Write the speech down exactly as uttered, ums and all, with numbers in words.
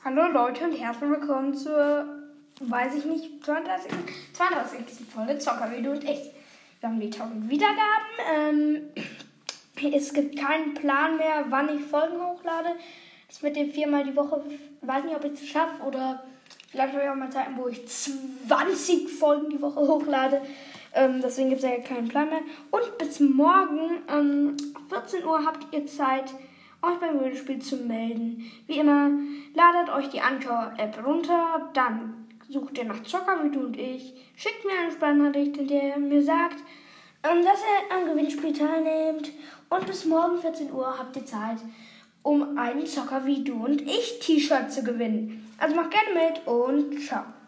Hallo Leute und herzlich willkommen zur, weiß ich nicht, zweiunddreißigsten zweiunddreißigsten Folge Zockervideo und ich. Wir haben die tausend Wiedergaben. Ähm, es gibt keinen Plan mehr, wann ich Folgen hochlade. Das mit dem viermal die Woche, weiß nicht, ob ich es schaffe oder vielleicht habe ich auch mal Zeiten, wo ich zwanzig Folgen die Woche hochlade. Ähm, deswegen gibt es ja keinen Plan mehr. Und bis morgen, ähm, vierzehn Uhr, habt ihr Zeit, euch beim Videospiel zu melden. Wie immer, ladet euch die Anchor-App runter, dann sucht ihr nach Zockervideo und ich, schickt mir eine Sprachnachricht, in der ihr mir sagt, ähm, dass ihr am Gewinnspiel teilnehmt. Und bis morgen vierzehn Uhr habt ihr Zeit, um ein Zockervideo und ich T-Shirt zu gewinnen. Also macht gerne mit und ciao.